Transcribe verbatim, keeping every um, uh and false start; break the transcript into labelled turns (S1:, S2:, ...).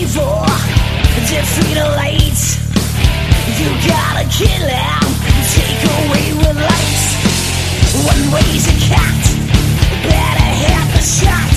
S1: for defeat a light. You gotta kill him, take away with light. One way's a cat, better have a shot.